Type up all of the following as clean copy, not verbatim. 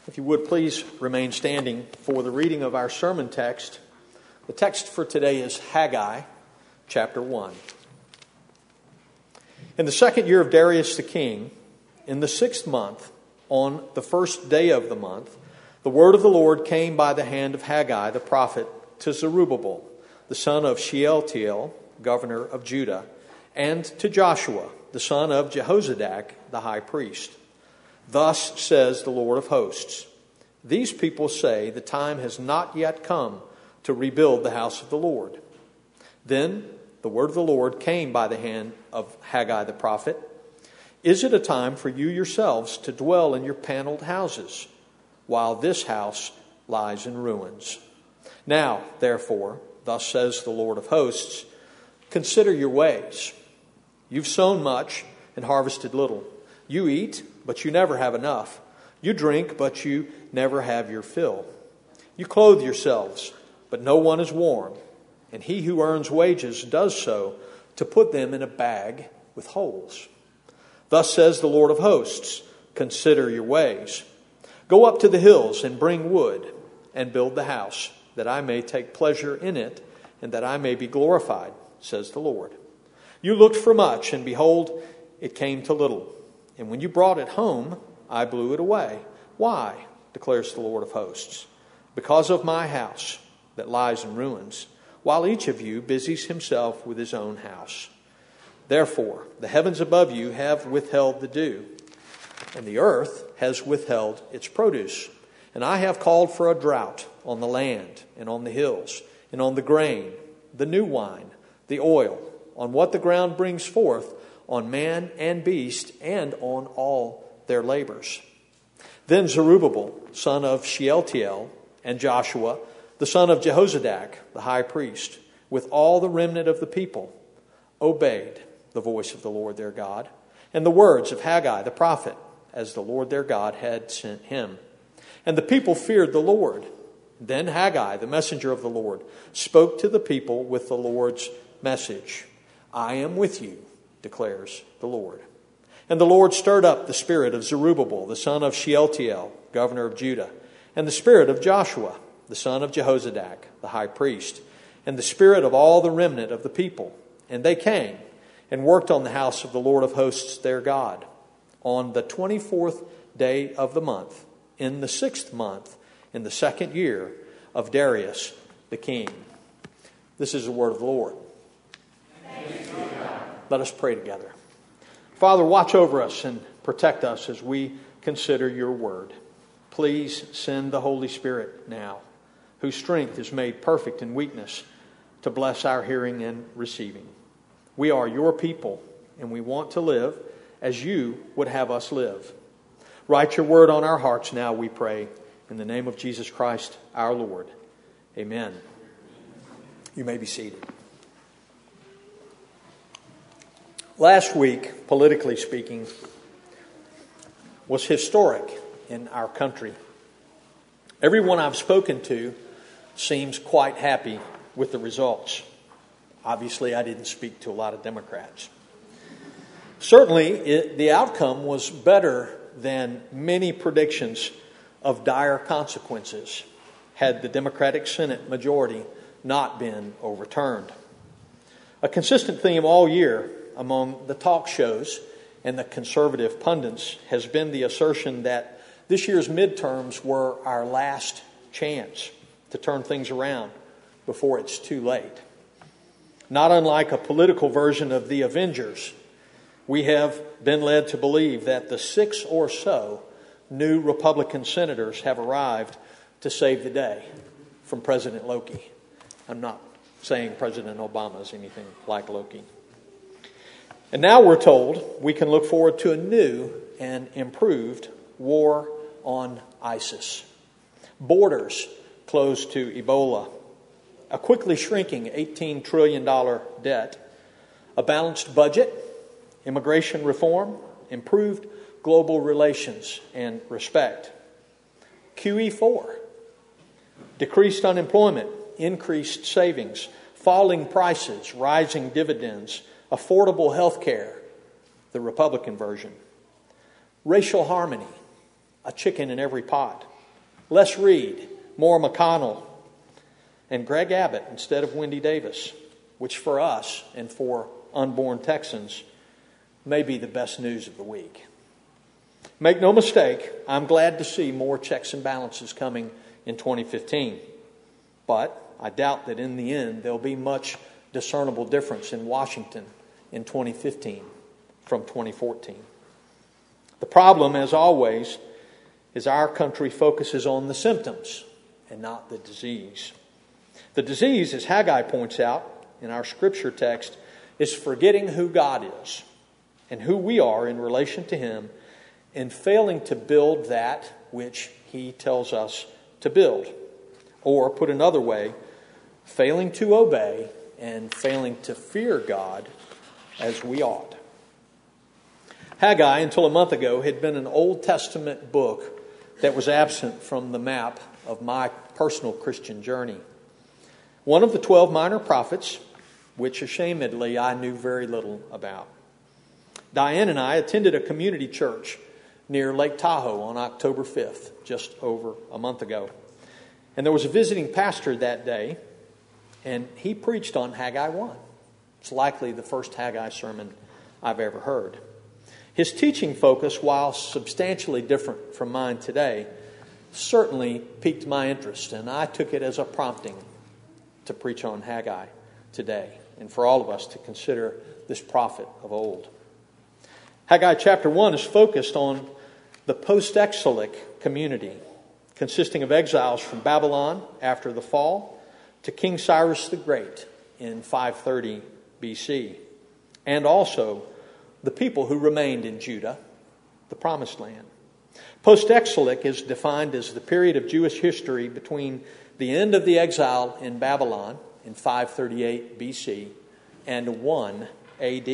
If you would please remain standing for the reading of our sermon text. The text for today is Haggai, chapter 1. In the 2nd year of Darius the king, in the 6th month, on the 1st day of the month, the word of the Lord came by the hand of Haggai the prophet to Zerubbabel, the son of Shealtiel, governor of Judah, and to Joshua, the son of Jehozadak, the high priest. Thus says the Lord of hosts, these people say the time has not yet come to rebuild the house of the Lord. Then the word of the Lord came by the hand of Haggai the prophet. Is it a time for you yourselves to dwell in your paneled houses, while this house lies in ruins? Now, therefore, thus says the Lord of hosts, consider your ways. You've sown much and harvested little. You eat, but you never have enough. You drink, but you never have your fill. You clothe yourselves, but no one is warm. And he who earns wages does so to put them in a bag with holes. Thus says the Lord of hosts, consider your ways. Go up to the hills and bring wood and build the house, that I may take pleasure in it and that I may be glorified, says the Lord. You looked for much, and behold, it came to little. And when you brought it home, I blew it away. Why? Declares the Lord of hosts. Because of my house that lies in ruins, while each of you busies himself with his own house. Therefore, the heavens above you have withheld the dew, and the earth has withheld its produce. And I have called for a drought on the land, and on the hills, and on the grain, the new wine, the oil, on what the ground brings forth, on man and beast, and on all their labors. Then Zerubbabel, son of Shealtiel, and Joshua, the son of Jehozadak, the high priest, with all the remnant of the people, obeyed the voice of the Lord their God, and the words of Haggai the prophet, as the Lord their God had sent him. And the people feared the Lord. Then Haggai, the messenger of the Lord, spoke to the people with the Lord's message. I am with you, declares the Lord. And the Lord stirred up the spirit of Zerubbabel, the son of Shealtiel, governor of Judah, and the spirit of Joshua, the son of Jehozadak, the high priest, and the spirit of all the remnant of the people. And they came and worked on the house of the Lord of hosts their God on the 24th day of the month, in the 6th month, in the 2nd year of Darius the king. This is the word of the Lord. Let us pray together. Father, watch over us and protect us as we consider your word. Please send the Holy Spirit now, whose strength is made perfect in weakness, to bless our hearing and receiving. We are your people, and we want to live as you would have us live. Write your word on our hearts now, we pray, in the name of Jesus Christ, our Lord. Amen. You may be seated. Last week, politically speaking, was historic in our country. Everyone I've spoken to seems quite happy with the results. Obviously, I didn't speak to a lot of Democrats. Certainly, the outcome was better than many predictions of dire consequences had the Democratic Senate majority not been overturned. A consistent theme all year among the talk shows and the conservative pundits has been the assertion that this year's midterms were our last chance to turn things around before it's too late. Not unlike a political version of the Avengers, we have been led to believe that the 6 or so new Republican senators have arrived to save the day from President Loki. I'm not saying President Obama is anything like Loki. And now we're told we can look forward to a new and improved war on ISIS. Borders closed to Ebola. A quickly shrinking $18 trillion debt. A balanced budget. Immigration reform. Improved global relations and respect. QE4. Decreased unemployment. Increased savings. Falling prices. Rising dividends. Affordable health care, the Republican version. Racial harmony, a chicken in every pot. Les Reed, Maura McConnell, and Greg Abbott instead of Wendy Davis, which for us and for unborn Texans may be the best news of the week. Make no mistake, I'm glad to see more checks and balances coming in 2015. But I doubt that in the end there'll be much discernible difference in Washington in 2015 from 2014. The problem, as always, is our country focuses on the symptoms and not the disease. The disease, as Haggai points out in our scripture text, is forgetting who God is and who we are in relation to Him and failing to build that which He tells us to build. Or, put another way, failing to obey and failing to fear God as we ought. Haggai, until a month ago, had been an Old Testament book that was absent from the map of my personal Christian journey. One of the 12 minor prophets, which ashamedly I knew very little about. Diane and I attended a community church near Lake Tahoe on October 5th, just over a month ago. And there was a visiting pastor that day, and he preached on Haggai 1. It's likely the first Haggai sermon I've ever heard. His teaching focus, while substantially different from mine today, certainly piqued my interest, and I took it as a prompting to preach on Haggai today, and for all of us to consider this prophet of old. Haggai chapter 1 is focused on the post-exilic community, consisting of exiles from Babylon after the fall to King Cyrus the Great in 530 BC, and also the people who remained in Judah, the Promised Land. Post-exilic is defined as the period of Jewish history between the end of the exile in Babylon in 538 BC and 1 AD.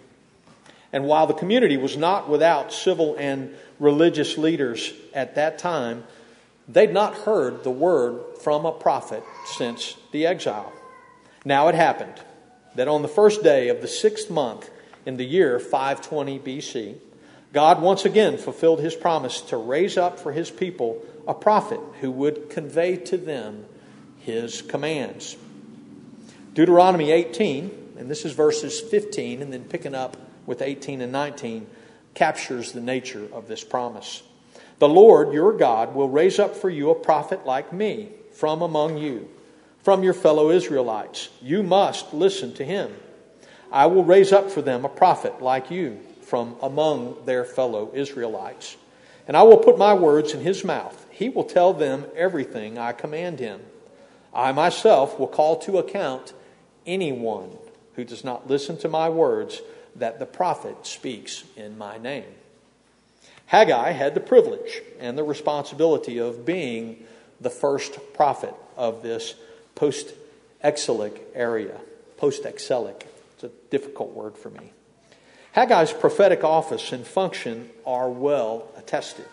And while the community was not without civil and religious leaders at that time, they'd not heard the word from a prophet since the exile. Now it happened that on the first day of the 6th month in the year 520 BC, God once again fulfilled His promise to raise up for His people a prophet who would convey to them His commands. Deuteronomy 18, and this is verses 15 and then picking up with 18 and 19, captures the nature of this promise. The Lord your God will raise up for you a prophet like me from among you, from your fellow Israelites. You must listen to him. I will raise up for them a prophet like you from among their fellow Israelites. And I will put my words in his mouth. He will tell them everything I command him. I myself will call to account anyone who does not listen to my words that the prophet speaks in my name. Haggai had the privilege and the responsibility of being the first prophet of this post-exilic area. Post-exilic. It's a difficult word for me. Haggai's prophetic office and function are well attested.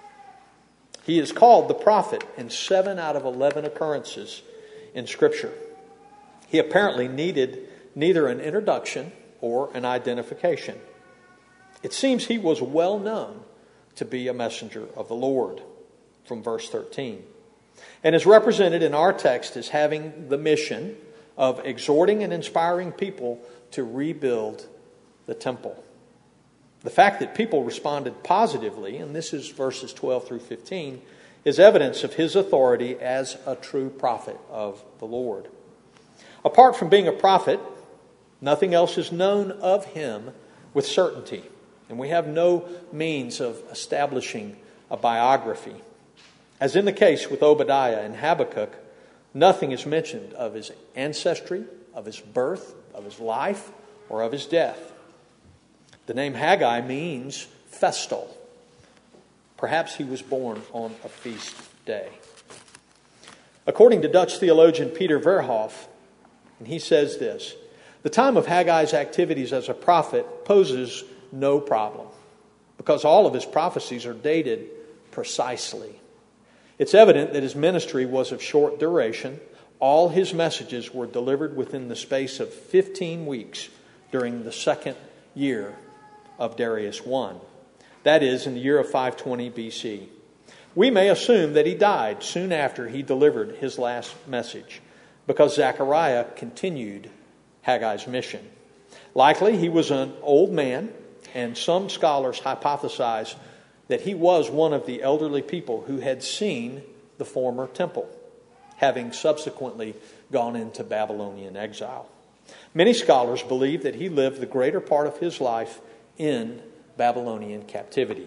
He is called the prophet in 7 out of 11 occurrences in Scripture. He apparently needed neither an introduction or an identification. It seems he was well known to be a messenger of the Lord, from verse 13, and is represented in our text as having the mission of exhorting and inspiring people to rebuild the temple. The fact that people responded positively, and this is verses 12 through 15, is evidence of his authority as a true prophet of the Lord. Apart from being a prophet, nothing else is known of him with certainty, and we have no means of establishing a biography. As in the case with Obadiah and Habakkuk, nothing is mentioned of his ancestry, of his birth, of his life, or of his death. The name Haggai means festal. Perhaps he was born on a feast day. According to Dutch theologian Peter Verhoef, and he says this, the time of Haggai's activities as a prophet poses no problem because all of his prophecies are dated precisely. It's evident that his ministry was of short duration. All his messages were delivered within the space of 15 weeks during the second year of Darius I. That is, in the year of 520 BC. We may assume that he died soon after he delivered his last message, because Zechariah continued Haggai's mission. Likely he was an old man, and some scholars hypothesize that he was one of the elderly people who had seen the former temple, having subsequently gone into Babylonian exile. Many scholars believe that he lived the greater part of his life in Babylonian captivity.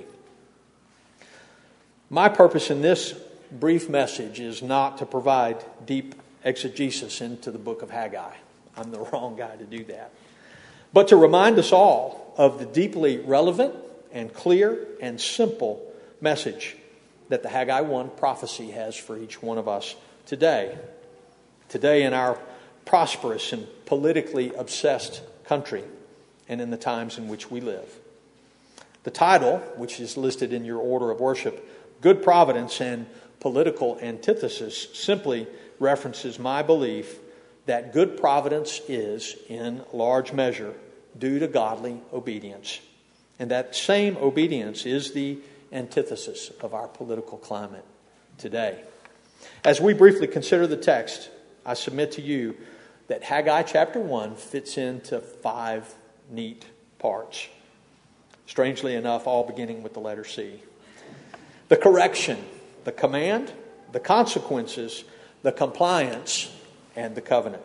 My purpose in this brief message is not to provide deep exegesis into the book of Haggai. I'm the wrong guy to do that. But to remind us all of the deeply relevant and clear and simple message that the Haggai 1 prophecy has for each one of us today. Today in our prosperous and politically obsessed country and in the times in which we live. The title, which is listed in your order of worship, Good Providence and Political Antithesis, simply references my belief that good providence is, in large measure, due to godly obedience. And that same obedience is the antithesis of our political climate today. As we briefly consider the text, I submit to you that Haggai chapter 1 fits into 5 neat parts. Strangely enough, all beginning with the letter C. The correction, the command, the consequences, the compliance, and the covenant.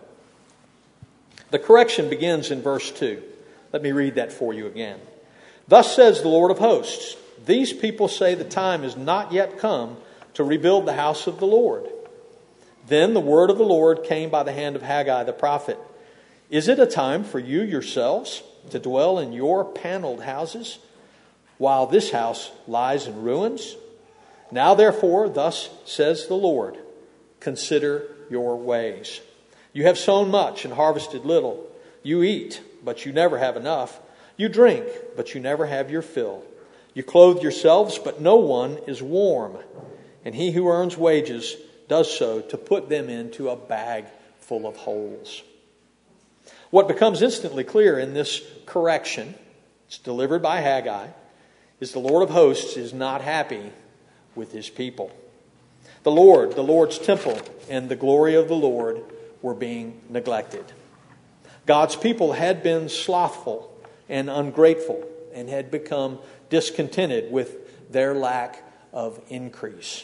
The correction begins in verse 2. Let me read that for you again. Thus says the Lord of hosts, these people say the time is not yet come to rebuild the house of the Lord. Then the word of the Lord came by the hand of Haggai the prophet. Is it a time for you yourselves to dwell in your paneled houses, while this house lies in ruins? Now therefore, thus says the Lord, consider your ways. You have sown much and harvested little. You eat, but you never have enough. You drink, but you never have your fill. You clothe yourselves, but no one is warm. And he who earns wages does so to put them into a bag full of holes. What becomes instantly clear in this correction, it's delivered by Haggai, is the Lord of hosts is not happy with his people. The Lord's temple, and the glory of the Lord were being neglected. God's people had been slothful and ungrateful and had become discontented with their lack of increase.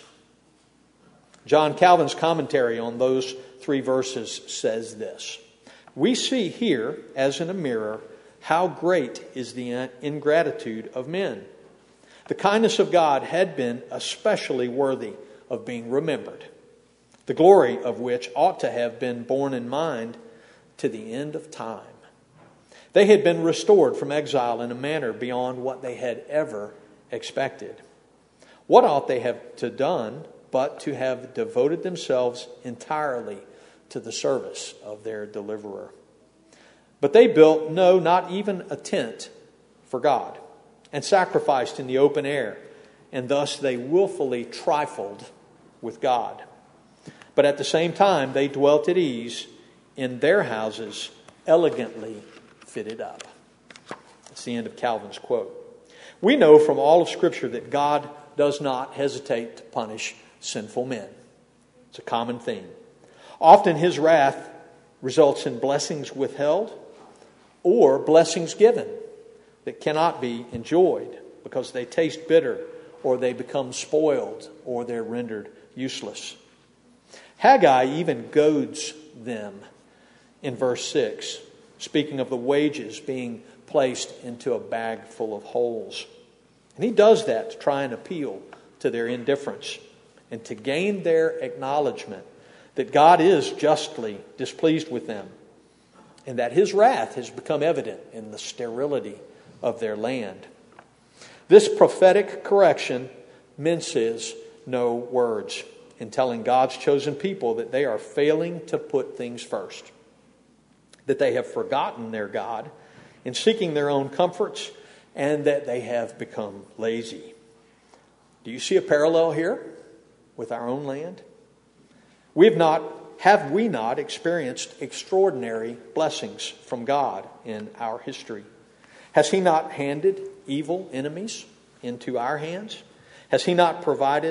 John Calvin's commentary on those 3 verses says this. We see here, as in a mirror, how great is the ingratitude of men. The kindness of God had been especially worthy of being remembered, the glory of which ought to have been borne in mind to the end of time. They had been restored from exile in a manner beyond what they had ever expected. What ought they have to done but to have devoted themselves entirely to the service of their deliverer? But they built, no, not even a tent for God, and sacrificed in the open air, and thus they willfully trifled with God. But at the same time, they dwelt at ease in their houses, elegantly fitted up. That's the end of Calvin's quote. We know from all of Scripture that God does not hesitate to punish sinful men. It's a common theme. Often his wrath results in blessings withheld or blessings given that cannot be enjoyed because they taste bitter, or they become spoiled, or they're rendered useless. Haggai even goads them in verse 6, speaking of the wages being placed into a bag full of holes. And he does that to try and appeal to their indifference and to gain their acknowledgement that God is justly displeased with them and that his wrath has become evident in the sterility of their land. This prophetic correction minces no words in telling God's chosen people that they are failing to put things first, that they have forgotten their God in seeking their own comforts, and that they have become lazy. Do you see a parallel here with our own land? Have we not experienced extraordinary blessings from God in our history? Has he not handed evil enemies into our hands? Has he not provided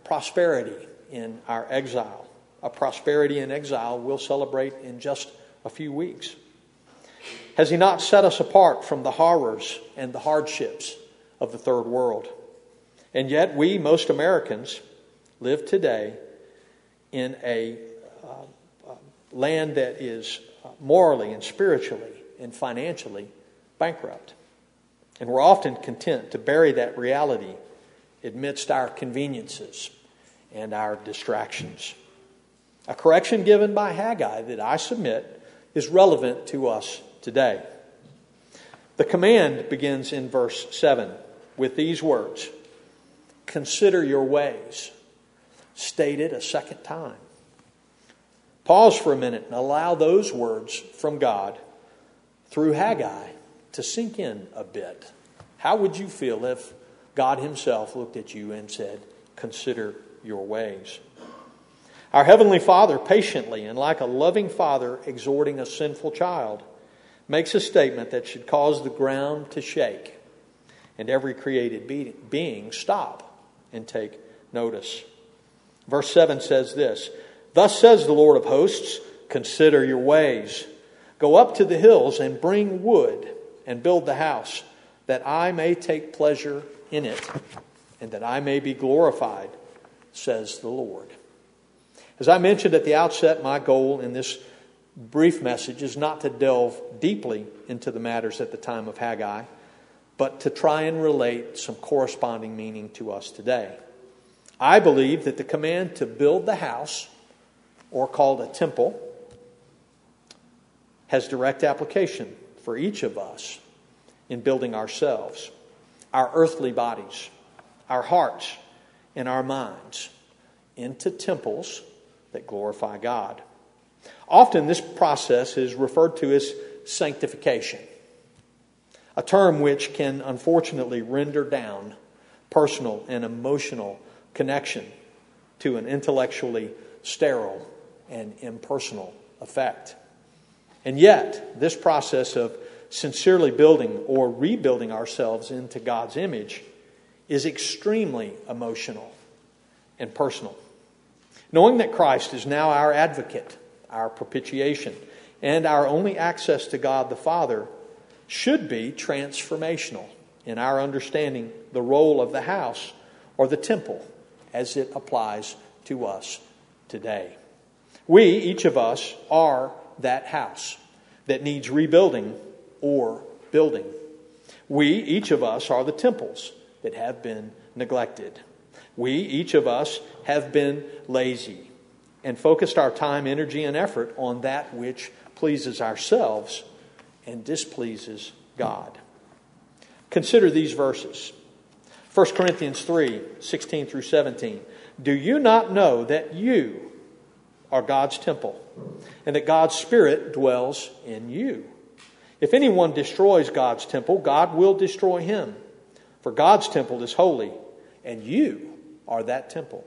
prosperity in our exile. A prosperity in exile we'll celebrate in just a few weeks. Has He not set us apart from the horrors and the hardships of the third world? And yet we, most Americans, live today in a land that is morally and spiritually and financially bankrupt. And we're often content to bury that reality amidst our conveniences and our distractions. A correction given by Haggai that I submit is relevant to us today. The command begins in verse 7 with these words, "Consider your ways," stated a second time. Pause for a minute and allow those words from God through Haggai to sink in a bit. How would you feel if God Himself looked at you and said, "Consider your ways"? Our Heavenly Father patiently and like a loving father exhorting a sinful child makes a statement that should cause the ground to shake and every created being stop and take notice. Verse 7 says this, "Thus says the Lord of hosts, consider your ways. Go up to the hills and bring wood and build the house, that I may take pleasure in it and that I may be glorified, says the Lord." As I mentioned at the outset, my goal in this brief message is not to delve deeply into the matters at the time of Haggai, but to try and relate some corresponding meaning to us today. I believe that the command to build the house, or called a temple, has direct application for each of us in building ourselves, our earthly bodies, our hearts, and our minds into temples that glorify God. Often this process is referred to as sanctification, a term which can unfortunately render down personal and emotional connection to an intellectually sterile and impersonal effect. And yet, this process of sincerely building or rebuilding ourselves into God's image is extremely emotional and personal. Knowing that Christ is now our advocate, our propitiation, and our only access to God the Father should be transformational in our understanding the role of the house or the temple as it applies to us today. We, each of us, are that house that needs rebuilding or building. We, each of us, are the temples that have been neglected. We, each of us, have been lazy and focused our time, energy, and effort on that which pleases ourselves and displeases God. Consider these verses. 1 Corinthians 3, 16 through 17. "Do you not know that you are God's temple, and that God's Spirit dwells in you? If anyone destroys God's temple, God will destroy him. For God's temple is holy, and you are that temple."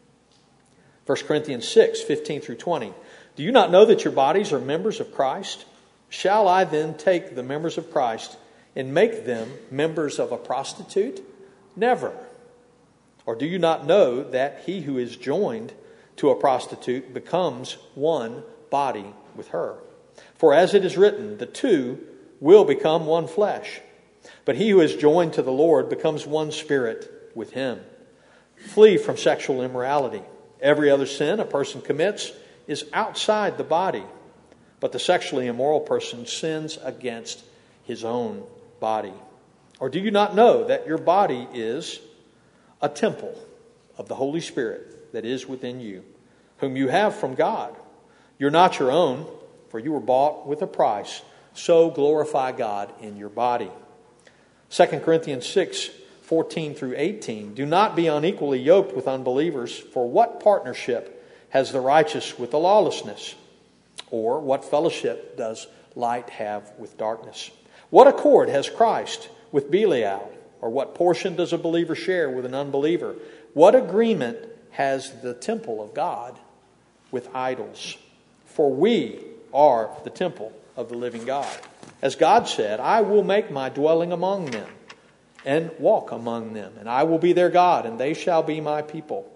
1 Corinthians 6, 15 through 20. "Do you not know that your bodies are members of Christ? Shall I then take the members of Christ and make them members of a prostitute? Never. Or do you not know that he who is joined to a prostitute becomes one body with her? For as it is written, the two will become one flesh. But he who is joined to the Lord becomes one spirit with him. Flee from sexual immorality. Every other sin a person commits is outside the body, but the sexually immoral person sins against his own body. Or do you not know that your body is a temple of the Holy Spirit that is within you, whom you have from God? You're not your own, for you were bought with a price. So glorify God in your body." 2 Corinthians 6, 14 through 18. "Do not be unequally yoked with unbelievers, for what partnership has the righteous with the lawlessness? Or what fellowship does light have with darkness? What accord has Christ with Belial? Or what portion does a believer share with an unbeliever? What agreement has the temple of God with idols? For we are the temple of the living God. As God said, I will make my dwelling among them and walk among them, and I will be their God, and they shall be my people.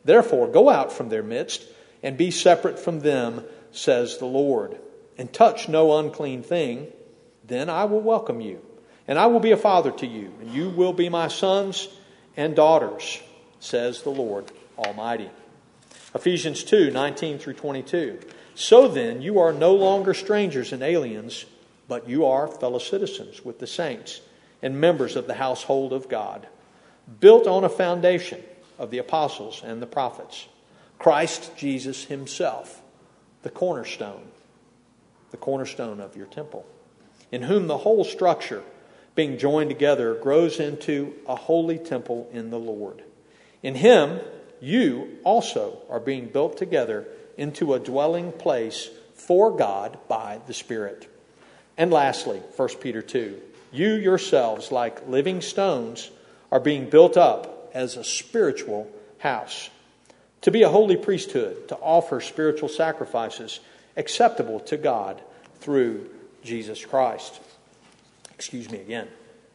Therefore, go out from their midst and be separate from them, says the Lord, and touch no unclean thing. Then I will welcome you, and I will be a father to you, and you will be my sons and daughters, says the Lord Almighty. Ephesians 2:19 through 22. So then, you are no longer strangers and aliens, but you are fellow citizens with the saints and members of the household of God, built on a foundation of the apostles and the prophets, Christ Jesus himself, the cornerstone of your temple, in whom the whole structure, being joined together, grows into a holy temple in the Lord. In him, you also are being built together into a dwelling place for God by the Spirit. And lastly, 1 Peter 2, you yourselves, like living stones, are being built up as a spiritual house, to be a holy priesthood, to offer spiritual sacrifices acceptable to God through Jesus Christ. Excuse me again.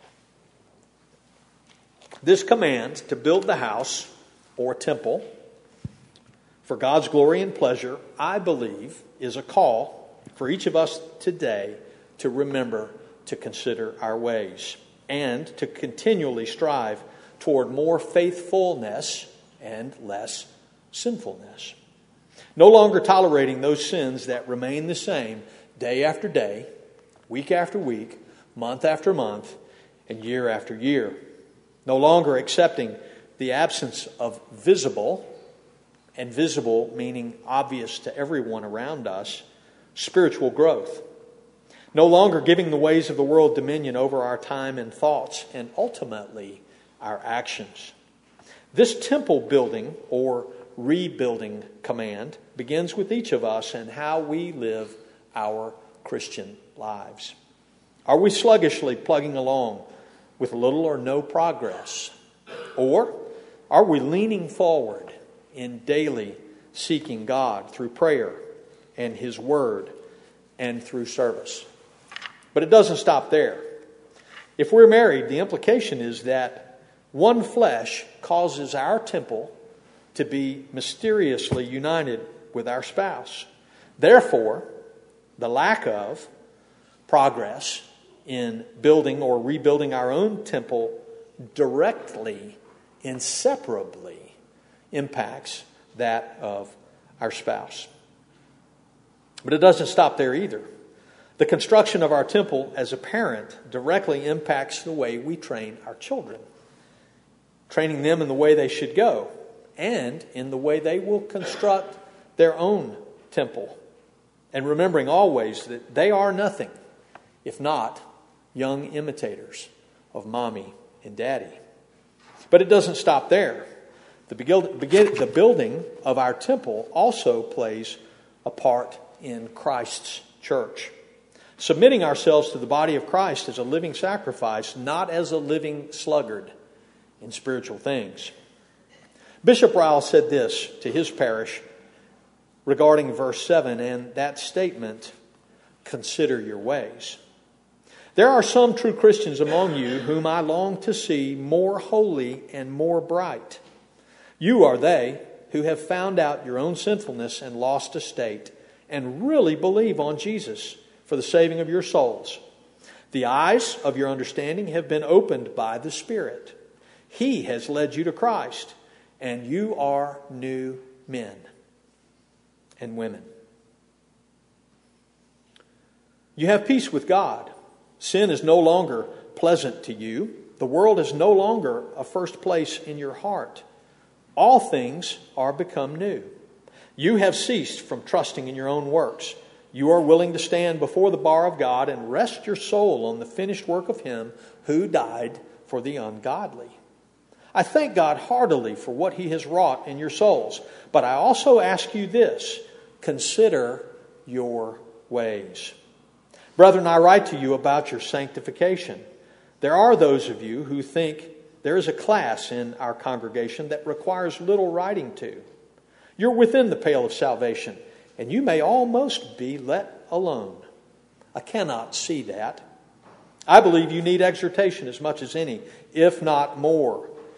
This command to build the house or temple for God's glory and pleasure, I believe, is a call for each of us today to remember to consider our ways and to continually strive toward more faithfulness and less sinfulness. No longer tolerating those sins that remain the same day after day, week after week, month after month, and year after year. No longer accepting the absence of visible, and visible meaning obvious to everyone around us, spiritual growth. No longer giving the ways of the world dominion over our time and thoughts, and ultimately our actions. This temple building or rebuilding command begins with each of us and how we live our Christian lives. Are we sluggishly plugging along with little or no progress? Or are we leaning forward in daily seeking God through prayer and His Word and through service? But it doesn't stop there. If we're married, the implication is that one flesh causes our temple to be mysteriously united with our spouse. Therefore, the lack of progress in building or rebuilding our own temple directly, inseparably impacts that of our spouse. But it doesn't stop there either. The construction of our temple as a parent directly impacts the way we train our children, training them in the way they should go and in the way they will construct their own temple. And remembering always that they are nothing if not young imitators of mommy and daddy. But it doesn't stop there. The building of our temple also plays a part in Christ's church. Submitting ourselves to the body of Christ as a living sacrifice, not as a living sluggard in spiritual things. Bishop Ryle said this to his parish regarding verse 7 and that statement, consider your ways. There are some true Christians among you whom I long to see more holy and more bright. You are they who have found out your own sinfulness and lost estate and really believe on Jesus for the saving of your souls. The eyes of your understanding have been opened by the Spirit. He has led you to Christ, and you are new men and women. You have peace with God. Sin is no longer pleasant to you. The world is no longer a first place in your heart. All things are become new. You have ceased from trusting in your own works. You are willing to stand before the bar of God and rest your soul on the finished work of Him who died for the ungodly. I thank God heartily for what He has wrought in your souls. But I also ask you this, consider your ways. Brethren, I write to you about your sanctification. There are those of you who think there is a class in our congregation that requires little writing to. You're within the pale of salvation, and you may almost be let alone. I cannot see that. I believe you need exhortation as much as any, if not more.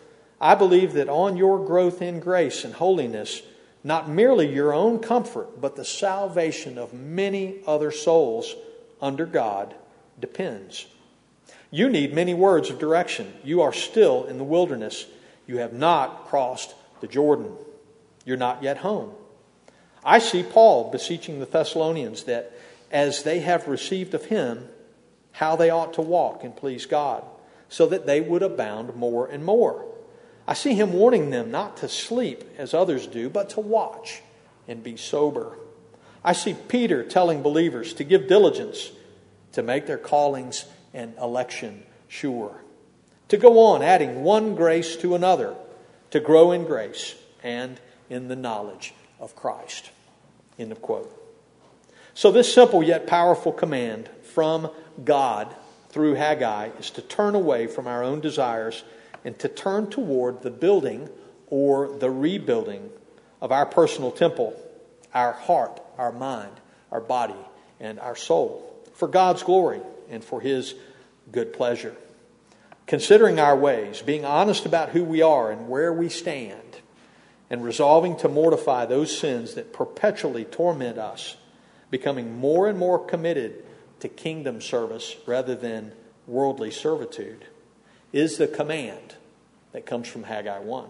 I believe that on your growth in grace and holiness, not merely your own comfort, but the salvation of many other souls under God depends. You need many words of direction. You are still in the wilderness. You have not crossed the Jordan. You're not yet home. I see Paul beseeching the Thessalonians that as they have received of him, how they ought to walk and please God, so that they would abound more and more. I see him warning them not to sleep as others do, but to watch and be sober. I see Peter telling believers to give diligence to make their callings and election sure. To go on adding one grace to another, to grow in grace and in the knowledge of Christ. End of quote. So this simple yet powerful command from God through Haggai is to turn away from our own desires and to turn toward the building or the rebuilding of our personal temple, our heart, our mind, our body, and our soul, for God's glory and for His good pleasure. Considering our ways, being honest about who we are and where we stand, and resolving to mortify those sins that perpetually torment us, becoming more and more committed to kingdom service rather than worldly servitude, is the command that comes from Haggai 1.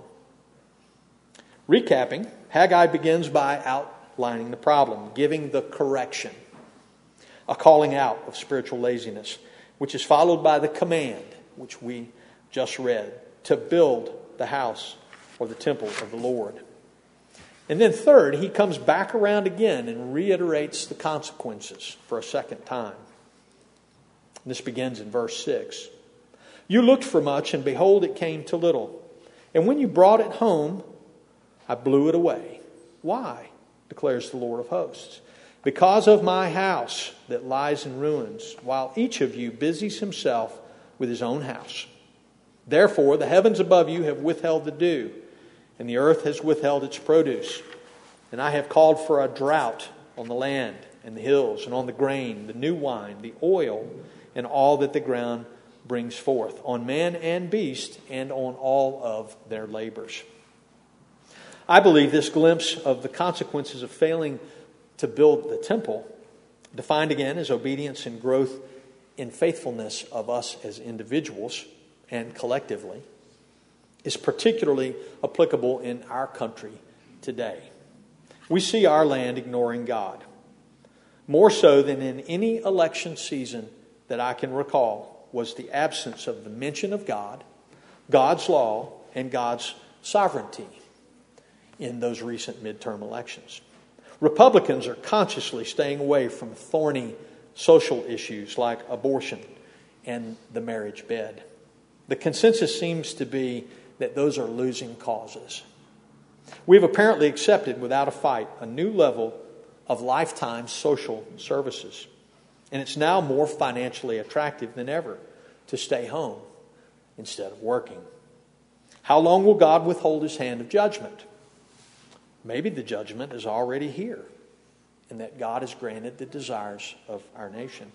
Recapping, Haggai begins by outlining the problem, giving the correction, a calling out of spiritual laziness, which is followed by the command, which we just read, to build the house or the temple of the Lord. And then third, he comes back around again and reiterates the consequences for a second time. This begins in verse 6. You looked for much, and behold, it came to little. And when you brought it home, I blew it away. Why? Declares the Lord of hosts. Because of my house that lies in ruins, while each of you busies himself with his own house. Therefore, the heavens above you have withheld the dew, and the earth has withheld its produce. And I have called for a drought on the land and the hills, and on the grain, the new wine, the oil, and all that the ground brings forth, on man and beast, and on all of their labors. I believe this glimpse of the consequences of failing to build the temple, defined again as obedience and growth in faithfulness of us as individuals and collectively, is particularly applicable in our country today. We see our land ignoring God, more so than in any election season that I can recall was the absence of the mention of God, God's law, and God's sovereignty in those recent midterm elections. Republicans are consciously staying away from thorny social issues like abortion and the marriage bed. The consensus seems to be that those are losing causes. We've apparently accepted without a fight a new level of lifetime social services. And it's now more financially attractive than ever to stay home instead of working. How long will God withhold His hand of judgment? Maybe the judgment is already here, and that God has granted the desires of our nation.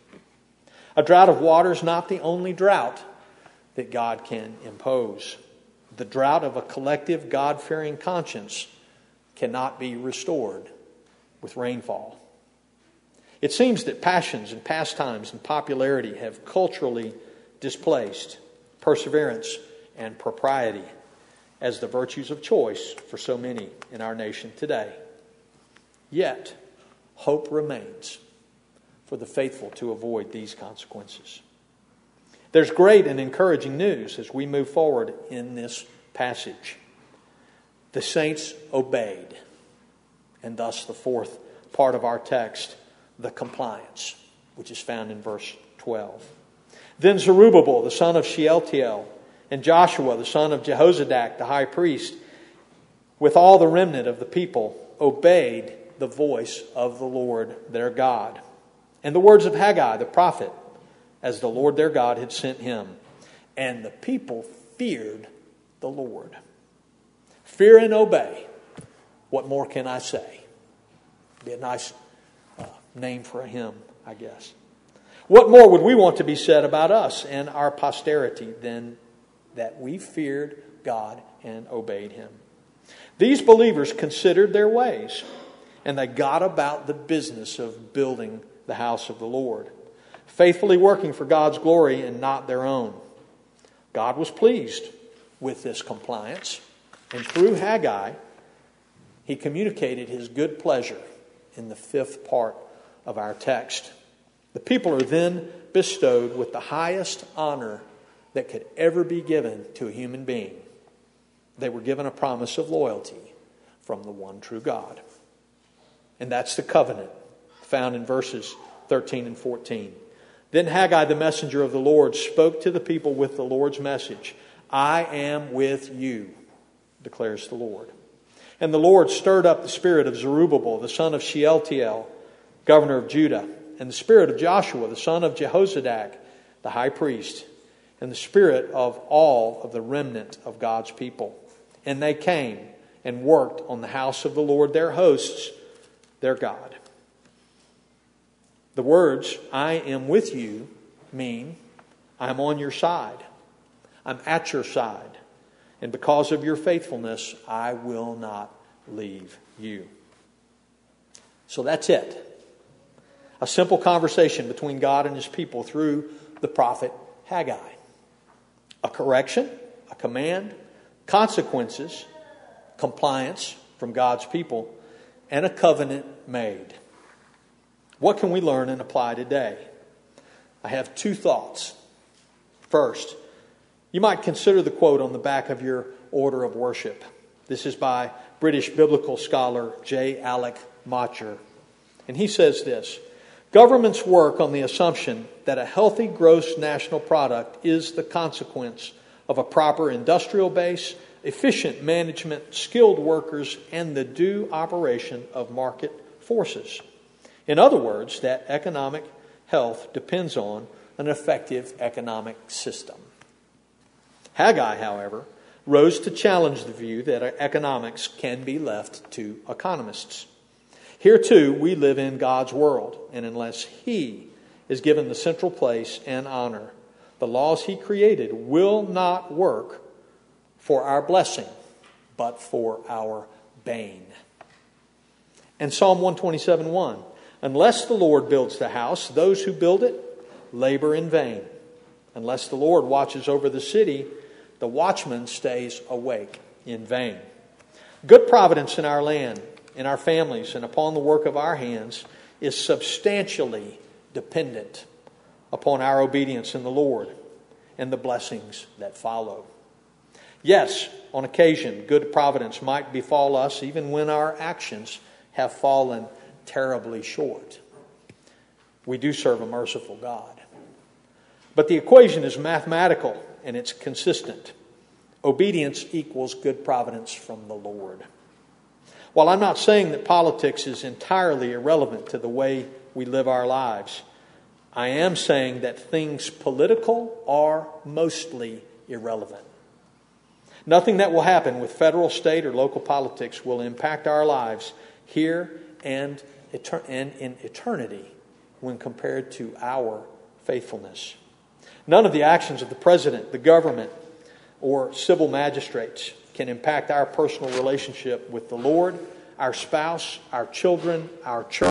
A drought of water is not the only drought that God can impose. The drought of a collective God-fearing conscience cannot be restored with rainfall. It seems that passions and pastimes and popularity have culturally displaced perseverance and propriety as the virtues of choice for so many in our nation today. Yet, hope remains for the faithful to avoid these consequences. There's great and encouraging news as we move forward in this passage. The saints obeyed, and thus the fourth part of our text, the compliance, which is found in verse 12. Then Zerubbabel, the son of Shealtiel, and Joshua, the son of Jehozadak, the high priest, with all the remnant of the people, obeyed the voice of the Lord their God, and the words of Haggai the prophet, as the Lord their God had sent him. And the people feared the Lord. Fear and obey. What more can I say? Be a nice name for a hymn, I guess. What more would we want to be said about us and our posterity than that we feared God and obeyed him. These believers considered their ways, and they got about the business of building the house of the Lord, faithfully working for God's glory and not their own. God was pleased with this compliance, and through Haggai, he communicated his good pleasure in the 5th part of our text. The people are then bestowed with the highest honor that could ever be given to a human being. They were given a promise of loyalty from the one true God. And that's the covenant found in verses 13 and 14. Then Haggai, the messenger of the Lord, spoke to the people with the Lord's message. I am with you, declares the Lord. And the Lord stirred up the spirit of Zerubbabel, the son of Shealtiel, governor of Judah, and the spirit of Joshua, the son of Jehozadak, the high priest, and the spirit of all of the remnant of God's people. And they came and worked on the house of the Lord, their hosts, their God. The words, I am with you, mean I'm on your side. I'm at your side. And because of your faithfulness, I will not leave you. So that's it. A simple conversation between God and his people through the prophet Haggai. A correction, a command, consequences, compliance from God's people, and a covenant made. What can we learn and apply today? I have 2 thoughts. First, you might consider the quote on the back of your order of worship. This is by British biblical scholar J. Alec Motcher. And he says this: governments work on the assumption that a healthy gross national product is the consequence of a proper industrial base, efficient management, skilled workers, and the due operation of market forces. In other words, that economic health depends on an effective economic system. Haggai, however, rose to challenge the view that economics can be left to economists. Here too, we live in God's world, and unless he is given the central place and honor, the laws he created will not work for our blessing, but for our bane. And Psalm 127:1, unless the Lord builds the house, those who build it labor in vain. Unless the Lord watches over the city, the watchman stays awake in vain. Good providence in our land, in our families, and upon the work of our hands is substantially dependent upon our obedience in the Lord and the blessings that follow. Yes, on occasion, good providence might befall us even when our actions have fallen terribly short. We do serve a merciful God. But the equation is mathematical and it's consistent. Obedience equals good providence from the Lord. While I'm not saying that politics is entirely irrelevant to the way we live our lives, I am saying that things political are mostly irrelevant. Nothing that will happen with federal, state, or local politics will impact our lives here and in eternity when compared to our faithfulness. None of the actions of the president, the government, or civil magistrates can impact our personal relationship with the Lord, our spouse, our children, our church,